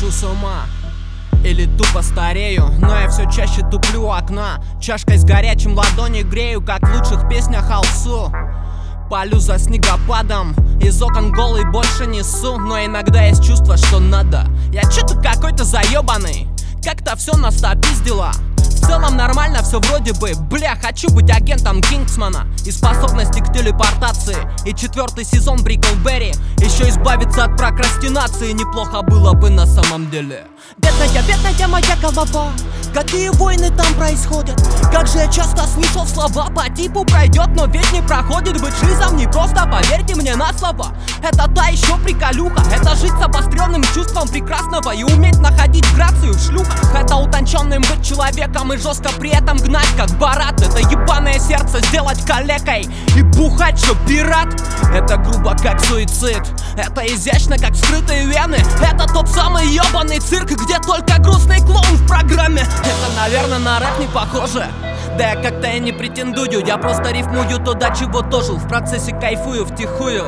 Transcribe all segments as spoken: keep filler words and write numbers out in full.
схожу с ума или тупо старею, но я все чаще туплю у окна. Чашкой с горячим ладони грею, как в лучших песнях Алсу. Полю за снегопадом, из окон голый больше несу. Но иногда есть чувство, что надо. Я чё-то какой-то заебанный, как-то все нас опиздило. В целом нормально, все вроде бы. Бля, хочу быть агентом Кингсмана и способности к телепортации. И четвертый сезон Бриклберри. Еще избавиться от прокрастинации неплохо было бы на самом деле. Бедная, бедная моя голова, какие войны там происходят. Как же я часто слышал слова по типу пройдет, но ведь не проходит. Быть жизнью не просто, поверьте мне на слово. Это та еще приколюха. Это жить с обостренным чувством прекрасного и уметь находить грацию в шлюхах. Это утонченным быть человеком и жестко при этом гнать как Барат. Это ебаное сердце сделать калекой и бухать, что пират. Это грубо как суицид, это изящно как скрытые вены. Это тот самый ебаный цирк, где только грустный клоун в программе. Это, наверное, на рэп не похоже. Да я как-то и не претендую, я просто рифмую то, до чего дожил. В процессе кайфую втихую.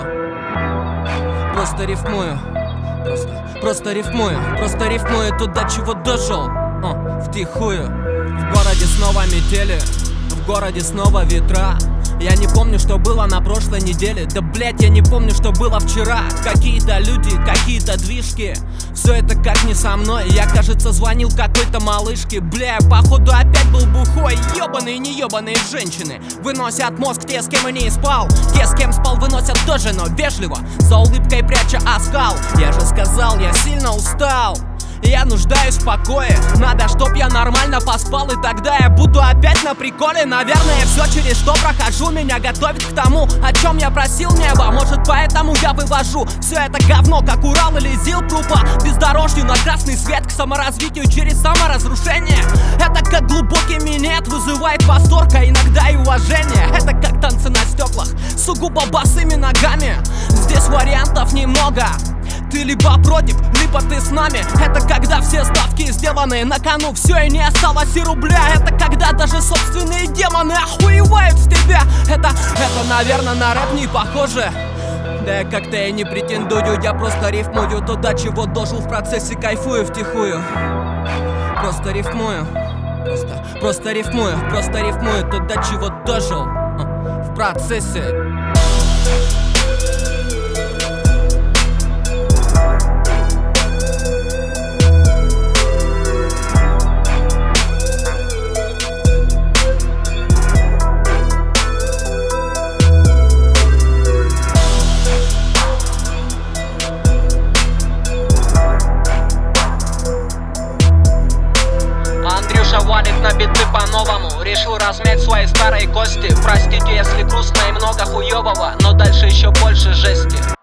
Просто рифмую. Просто, просто рифмую. Просто рифмую то, до чего дожил. О, втихую. В городе снова метели, в городе снова ветра. Я не помню, что было на прошлой неделе. Да блять, я не помню, что было вчера. Какие-то люди, какие-то движки. Все это как не со мной. Я, кажется, звонил какой-то малышке. Бля, походу опять был бухой. Ебаные, не ебаные женщины выносят мозг те, с кем и не спал. Те, с кем спал, выносят тоже, но вежливо, за улыбкой пряча оскал. Я же сказал, я сильно устал, я нуждаюсь в покое. Надо, чтоб я нормально поспал, и тогда я буду опять на приколе. Наверное, все, через что прохожу, меня готовит к тому, о чем я просил небо. Может, поэтому я вывожу все это говно, как Урал или ЗИЛ-ТРУ по бездорожью на красный свет, к саморазвитию через саморазрушение. Это как глубокий минет, вызывает восторг, а иногда и уважение. Это как танцы на стеклах, сугубо босыми ногами. Здесь вариантов немного. Ты либо против, либо ты с нами. Это когда все ставки сделаны на кону, все и не осталось и рубля. Это когда даже собственные демоны охуевают с тебя. Это, это, наверное, на рэп не похоже. Да я как-то и не претендую, я просто рифмую то, до чего дожил. В процессе кайфую втихую. Просто рифмую. Просто, просто рифмую, просто рифмую то, до чего дожил. В процессе. Валит на биты по-новому, решил размять свои старые кости. Простите, если грустно и много хуёвого, но дальше еще больше жести.